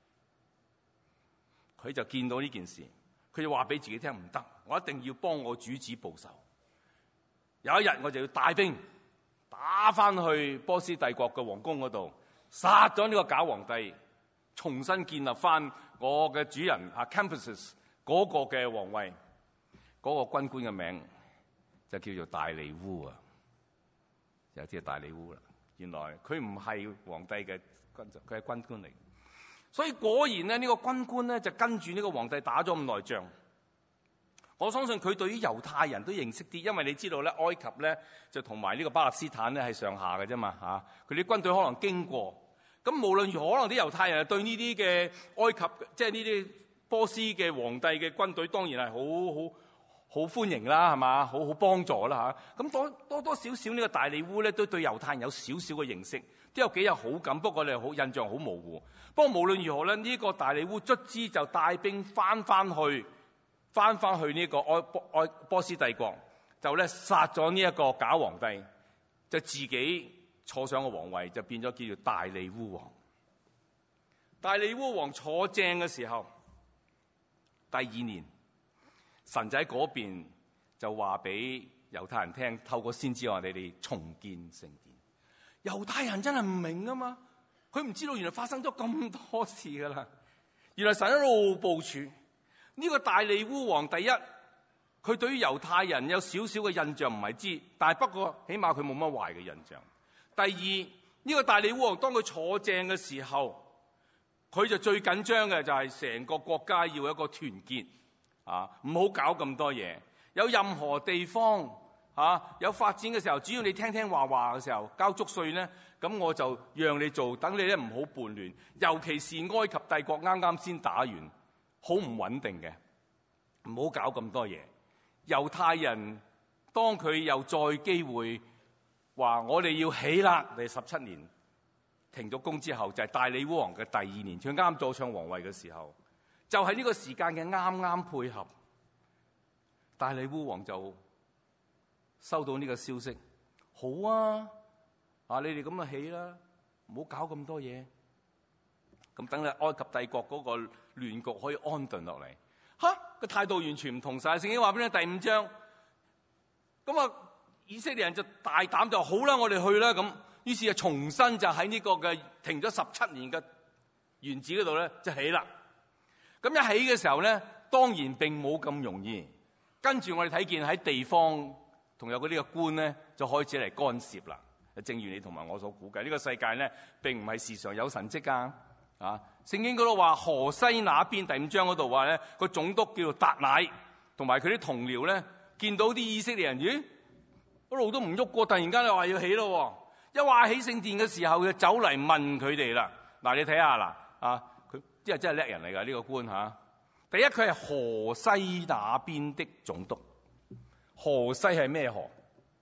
佢就見到呢件事，佢就話俾自己聽：唔得，我一定要幫我主子報仇。有一日我就要帶兵打翻去波斯帝國嘅皇宮嗰度，殺咗呢個假皇帝，重新建立翻我嘅主人Cambyses 嗰個嘅皇位。嗰個軍官嘅名就叫做大利烏啊，就即係大利烏啦。原來佢唔係皇帝嘅軍，佢係軍官嚟。所以果然咧，呢個軍官咧就跟住呢個皇帝打咗咁耐仗。我相信佢對於猶太人都認識啲，因為你知道咧，埃及咧就同埋呢個巴勒斯坦咧係上下嘅啫嘛嚇。佢啲軍隊可能經過，咁無論如何，可能啲猶太人對呢啲嘅埃及，即係呢啲波斯嘅皇帝嘅軍隊，當然係好歡迎啦，係嘛？好幫助啦嚇。咁多少呢個大利烏咧，都對猶太人有少少嘅認識，都有幾有好感。不過你印象好模糊。不過無論如何咧，呢個大利烏卒之就帶兵翻去呢個波斯帝國，就咧殺咗呢一個假皇帝，就自己坐上個皇位，就變咗叫做大利烏王。大利烏王坐正嘅時候，第二年，神就喺嗰邊就話俾猶太人聽，透過先知話你哋重建聖殿。猶太人真係唔明啊嘛，佢唔知道原來發生咗咁多事噶啦。原來神一路部署呢個大利烏王。第一，佢對於猶太人有少少嘅印象唔係知，但係不過起碼佢冇乜壞嘅印象。第二，呢個大利烏王當佢坐正嘅時候，佢就最緊張嘅就係成個國家要一個團結唔好搞咁多嘢。有任何地方有發展嘅時候，只要你聽聽話嘅時候，交足稅咧，咁我就讓你做，等你咧唔好叛亂。尤其是埃及帝國啱啱先打完，好唔穩定嘅，唔好搞咁多嘢。猶太人當佢又再機會話我哋要起啦，第17年停咗工之後，就係大利烏王嘅第2年，佢啱坐上皇位嘅時候，就係呢個時間嘅啱配合。大利烏王就收到呢個消息，好啊，你哋咁就起啦，唔好搞咁多嘢，咁等你埃及帝國嗰個亂局可以安頓落嚟。個態度完全唔同晒。聖經話俾你聽第5章，咁以色列人就大膽就好啦，我哋去啦咁。於是就重新就喺呢個嘅停咗17年嘅園子嗰度咧，就起啦。咁一起嘅時候咧，當然並冇咁容易。跟住我哋睇見喺地方同有嗰啲嘅官咧，就開始嚟干涉啦。正如你同埋我所估計，呢個世界咧並唔係時常有神蹟啊！聖經嗰度話河西那邊第5章嗰度話咧，個總督叫做達乃，同埋佢啲同僚咧，見到啲以色列人，咦，一路都唔喐過，突然間又話要起咯。一話起聖殿嘅時候，就走嚟問佢哋啦。嗱，你睇下嗱，佢真係叻人嚟㗎呢個官嚇。第一，佢係河西那邊的總督。河西係咩河？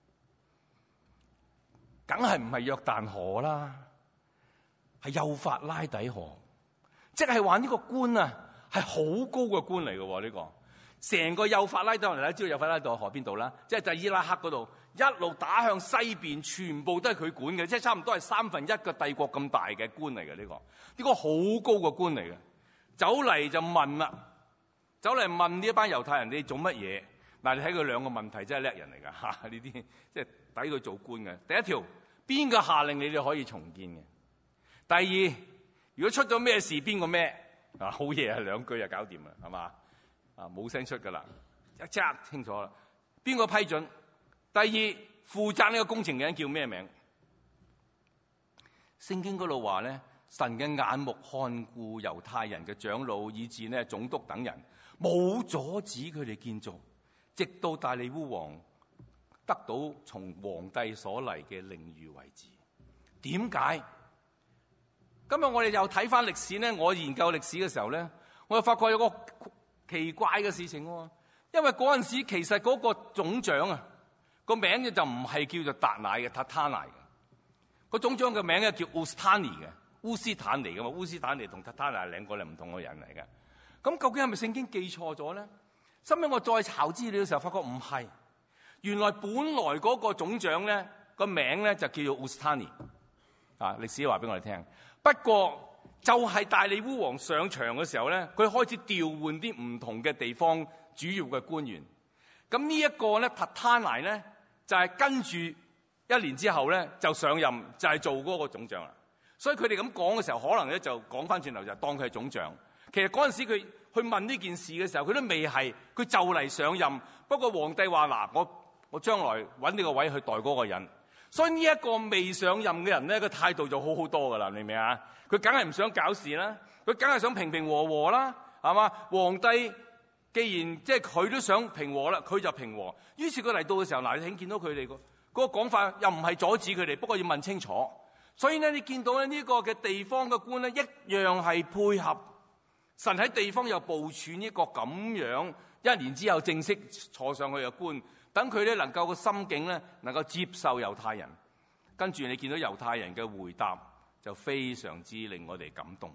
梗係唔係約旦河啦，係幼發拉底河。即係話呢個官啊，係好高嘅官嚟嘅喎。呢個成個幼發拉底河，大家知道幼發拉底河邊度啦？即係伊拉克嗰度，一路打向西邊，全部都係佢管嘅，即係差唔多係1/3嘅帝國咁大嘅官嚟嘅。呢個好高嘅官嚟嘅，走嚟就問啦，走嚟問呢一班猶太人，你做乜嘢？嗱，你睇佢兩個問題真係叻人嚟㗎嚇，呢啲即係抵佢做官嘅。第一條，邊個下令你哋可以重建嘅？第二，如果出咗咩事，邊個孭？好嘢啊，2句就搞掂啦，係嘛？冇聲出㗎啦，一揸清楚啦。邊個批准？第二，負責呢個工程嘅人叫咩名？聖經嗰度話咧，神嘅眼目看顧猶太人嘅長老，以至呢總督等人，冇阻止佢哋建造，直到大利烏王得到從皇帝所嚟嘅靈諭為止。點解？今日我哋又睇翻歷史咧，我研究歷史嘅時候咧，我又發覺有個奇怪嘅事情喎。因為嗰陣時其實嗰個總長啊， 個名就唔係叫做達乃嘅，塔他乃嘅。個總長嘅名咧叫烏斯坦尼嘅，烏斯坦尼嘅嘛。烏斯坦尼同塔他乃兩個唔同嘅人嚟嘅。咁究竟係咪聖經記錯咗咧？後尾我再查資料嘅時候，發覺唔係。原來本來嗰個總長咧個名咧就叫做烏斯坦尼。啊，歷史話俾我哋聽。不過就係大利烏王上場嘅時候咧，佢開始調換啲唔同嘅地方主要嘅官員。咁呢一個咧塔他乃咧就係跟住1年之後咧就上任，就係做嗰個總長啦。所以佢哋咁講嘅時候，可能咧就講翻轉頭就當佢係總長。其實嗰陣時佢去問呢件事嘅時候，佢都未係，佢就嚟上任。不過皇帝話嗱，我將來揾呢個位去代嗰個人。所以呢一個未上任嘅人咧，個態度就好好多噶啦，明唔明啊？佢梗係唔想搞事啦，佢梗係想平平和和啦，係嘛？皇帝既然即係佢都想平和啦，佢就平和。於是佢嚟到嘅時候，嗱，你見到佢哋嗰個講法又唔係阻止佢哋，不過要問清楚。所以咧，你見到咧呢個嘅地方嘅官咧，一樣係配合神喺地方又部署呢個咁樣1年之後正式坐上去嘅官，等佢咧能夠個心境咧能夠接受猶太人。跟住你見到猶太人嘅回答就非常之令我哋感動。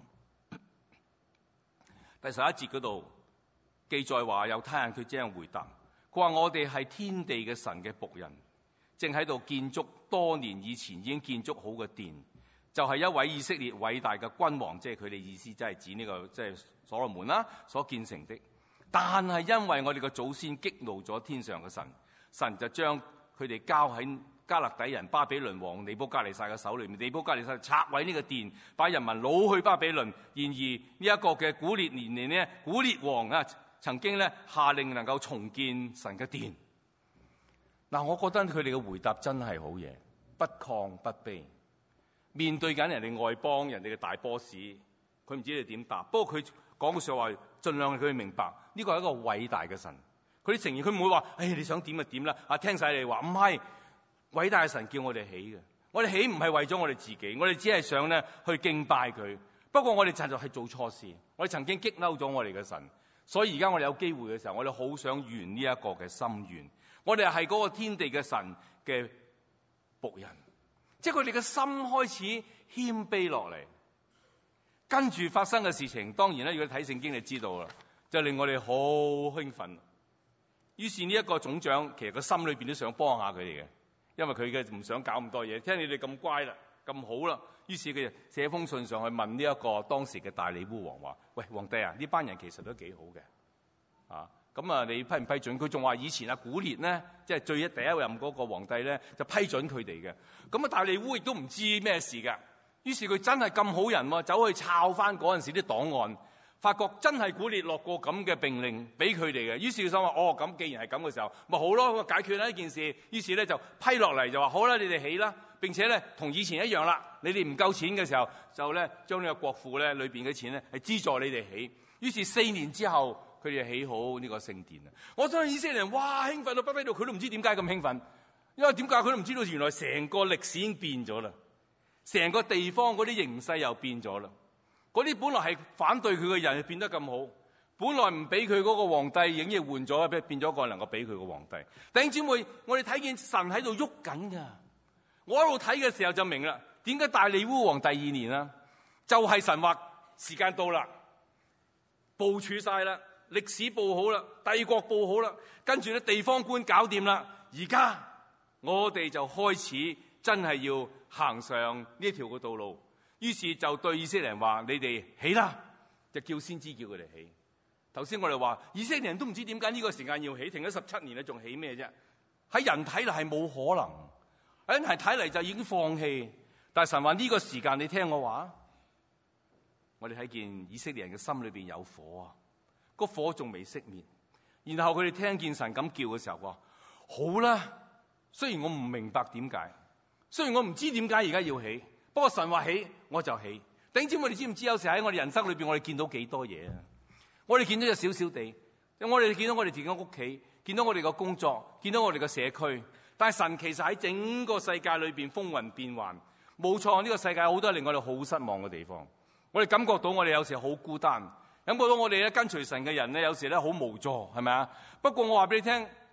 第11節嗰度記載話，猶太人佢這樣回答，佢話我哋係天地嘅神嘅僕人，正喺度建築多年以前已經建築好嘅殿，就係一位以色列偉大嘅君王，即係佢哋意思，即係指呢個即係所羅門啦所建成的。但係因為我哋嘅祖先激怒咗天上嘅神，神就將佢哋交喺加勒底人巴比倫王尼布甲尼撒嘅手裏面。尼布甲尼撒拆毀呢個殿，把人民擄去巴比倫。然而呢一個嘅古列年呢，古列王啊曾經咧下令能夠重建神嘅殿。嗱，我覺得佢哋嘅回答真係好嘢，不亢不卑。面對緊人哋外邦人哋嘅大 boss， 佢唔知你點答。不過佢講嘅說話盡量佢明白呢個係一個偉大嘅神。佢哋承認，佢唔會話你想點就點啦。啊，聽晒你話，唔係。偉大嘅神叫我哋起嘅，我哋起唔係為咗我哋自己，我哋只係想咧去敬拜佢。不過我哋實在係做錯事，我哋曾經激嬲咗我哋嘅神，所以而家我哋有機會嘅時候，我哋好想圓呢一個嘅心願。我哋係嗰個天地嘅神嘅僕人，即係佢哋嘅心開始謙卑落嚟。跟住發生嘅事情，當然咧，如果睇聖經你知道啦，就令我哋好興奮。於是呢一個總長其實個心裏邊都想幫下佢哋嘅。因為佢嘅唔想搞咁多嘢，聽你哋咁乖啦，咁好啦，於是佢就寫封信上去問呢一個當時嘅大利烏王話：喂，皇帝啊，呢班人其實都幾好嘅，啊，咁啊，你批唔批准？佢仲話以前啊古列咧，即係第一任嗰個皇帝咧，就批准佢哋嘅。咁啊，大利烏亦都唔知咩事㗎。於是佢真係咁好人喎，走去抄翻嗰陣時啲檔案。發覺真係古列落過咁嘅命令俾佢哋嘅，於是佢想話：咁既然係咁嘅時候，咪好咯，解決啦呢件事。於是咧就批落嚟就話：好啦，你哋起啦。並且咧同以前一樣啦，你哋唔夠錢嘅時候，就咧將呢個國庫咧裏邊嘅錢咧係資助你哋起。於是4年之後，佢哋起好呢個聖殿啊！我相信以色列人哇興奮到不得了，佢都唔知點解咁興奮，因為點解佢都唔知道原來成個歷史已經變咗啦，成個地方嗰啲形勢又變咗啦。嗰啲本來係反對佢嘅人變得咁好，本來唔俾佢嗰個皇帝已經換咗，變咗個能夠俾佢個皇帝。弟兄姊妹，我哋睇見神喺度喐緊㗎。我一路睇嘅時候就明啦，點解大利烏王第2年啦，就係神話時間到啦，部署晒啦，歷史報好啦，帝國報好啦，跟住咧地方官搞掂啦，而家我哋就開始真係要行上呢條嘅道路。於是就對以色列人話：你哋起啦，就叫先知叫佢哋起。頭先我哋話以色列人都唔知點解呢個時間要起，停咗17年啦，仲起咩啫？喺人睇嚟係冇可能，喺人睇嚟就已經放棄。但係神話呢個時間，你聽我話，我哋睇見以色列人嘅心裏邊有火啊，個火仲未熄滅。然後佢哋聽見神咁叫嘅時候話：好啦，雖然我唔明白點解，雖然我唔知點解而家要起。不過神話起我就起。弟兄姊妹，你知唔知有時喺我哋人生裏邊，我哋見到幾多嘢啊？我哋見到隻小小地，我哋見到我哋自己屋企，見到我哋個工作，見到我哋個社區。但係神其實喺整個世界裏邊風雲變幻。冇錯，呢個世界好多令我哋好失望嘅地方。我哋感覺到我哋有時好孤單，感覺到我哋咧跟隨神嘅人咧有時咧好無助，係咪啊？不過我話俾你聽，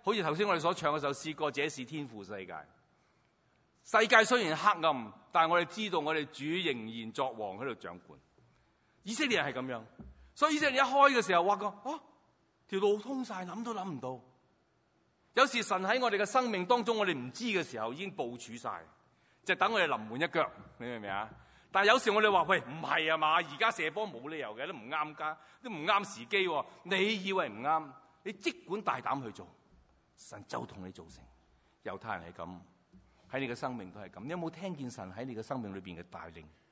好似頭先我哋所唱嗰首詩歌，這是天父世界。世界雖然黑暗，但係我哋知道我哋主仍然作王喺度掌管。以色列人係咁樣，所以以色列人一開嘅時候話過，條路通晒，諗都諗唔到。有時神喺我哋嘅生命當中，我哋唔知嘅時候已經部署晒，就等我哋臨門一腳，你明唔明啊？但係有時我哋話喂，唔係啊嘛，而家射波冇理由嘅，都唔啱家，都唔啱時機。你以為唔啱，你即管大膽去做，神就同你做成。猶太人係咁，喺你嘅生命都係咁。你有冇聽見神喺你嘅生命裏邊嘅帶領？